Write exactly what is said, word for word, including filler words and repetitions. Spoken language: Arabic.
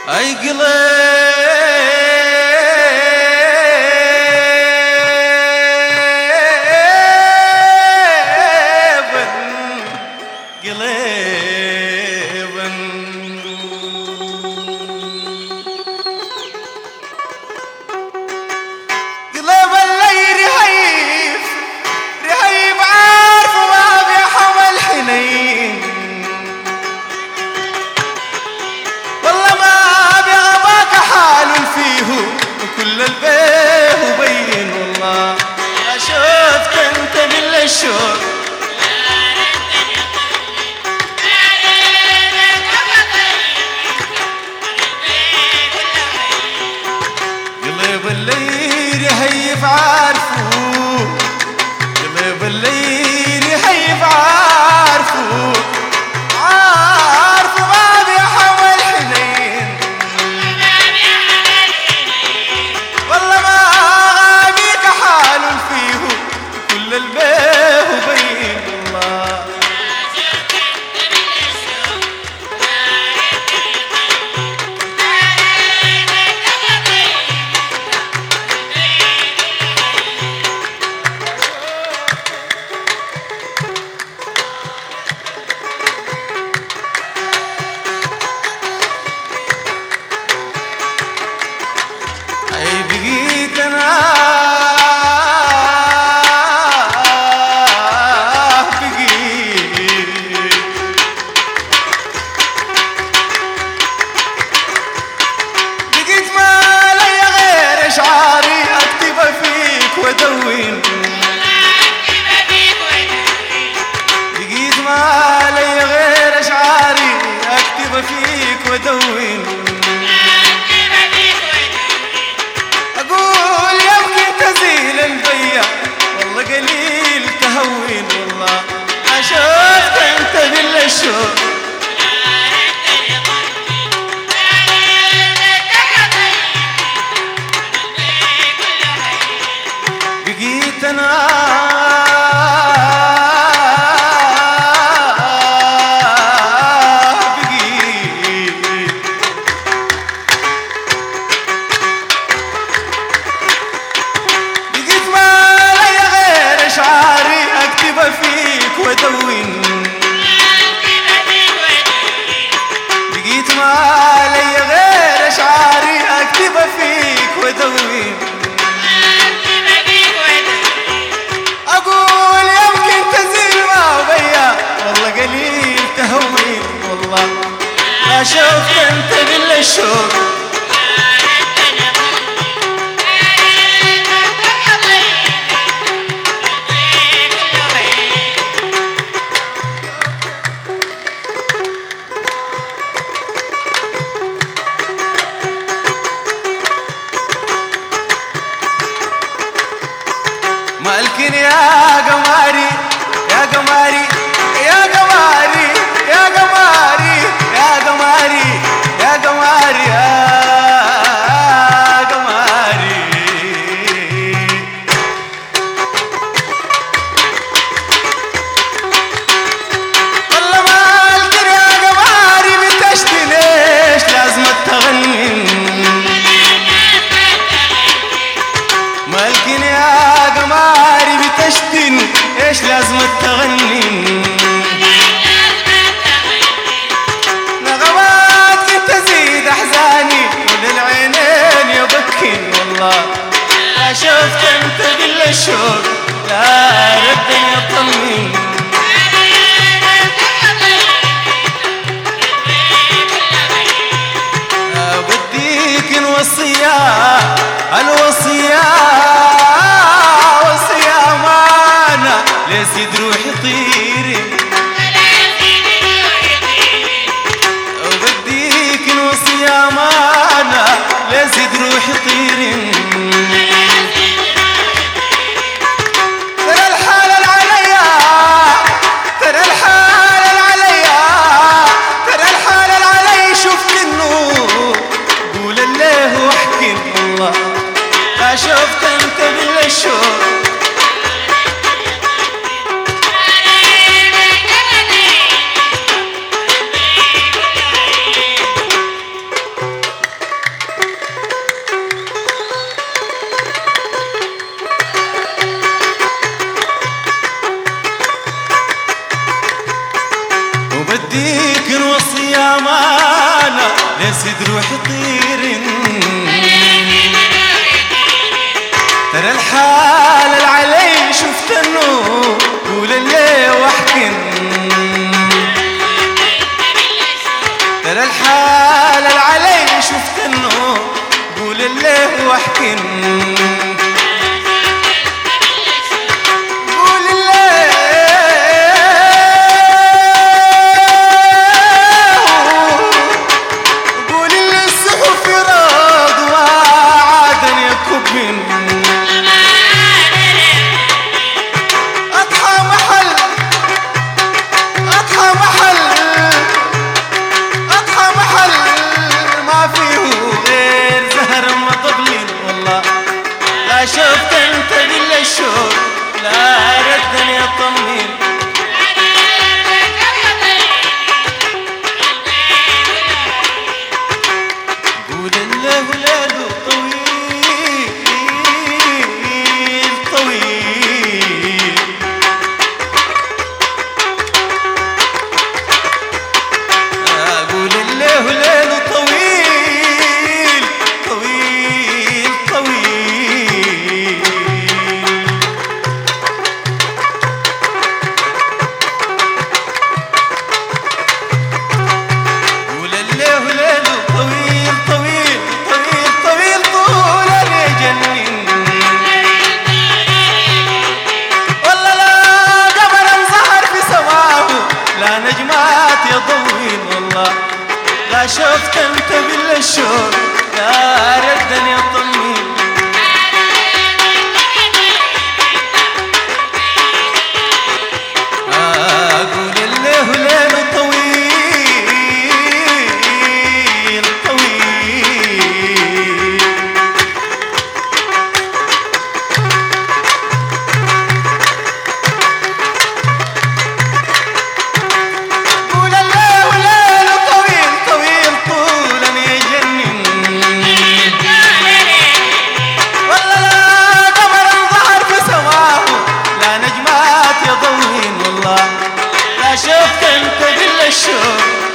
اي قلب قلب قلب اللي رهيف رهيف عارف ما بيحمل حنين والله ما بيغباك حال فيه وكل البيه وبين والله ما شفت انت بالشوق قلب اللي رهيف عارفه قلب اللي رهيف عارفه عارفه ما بيحمل حنين والله ما بيك حال فيه كل البيه وبين الله اي بقيت انا بقيت بقيت ما لي غير اشعاري اكتب فيك وادون بقيت ما لي غير اشعاري اكتب فيك وادون أقول يمكن تزيل البيا والله قليل تهون والله ما شفت أنت بالشوق بقيت أنا فيك وادون بقيت ما لي غير اشعاري اكتب فيك وادون اقول يمكن تزيل ما بيا والله قليل تهون والله ما شفت انت بالشوق مالكين يا قماري يا قماري يا قماري يا قماري يا قماري يا قماري يا قماري والله مالكين يا قماري بتشتي ليش لازم تغني مالكين يا قماري بتشتن ايش لازم تغني نغماتك تزيد احزاني وللعينين يبكين والله ما شفت انت بالشوق لا ردني اطمن بديك الوصية الوصية وصية أمانة لزيد روحي طيري وبديك الوصية أمانة لزيد روحي طيري ترى الحلال عليا ترى الحلال عليا ترى الحلال علي شفت النور قول الله واحكي الله ما شفت انت بالشوق وديك نوصي امانه لسد روح طير. ترى الحال العلي شفت النور قول اللي واحكن. ترى الحال العلي شفت النور قول اللي واحكن. شفت انت بالشوق لا ردني اطمن. قول الله ولاده طويل طويل. قول الله ولاده طويل طويل طويل. لا شفت انت بالشوق لا ردني اطمن. اقول الليل ليل طويل طويل. قول الليل ليل طويل طويل طول ان يجنن. والله لا قمر ظهر في سماه لا نجمات يضوين. والله لا شفت انت بالشوق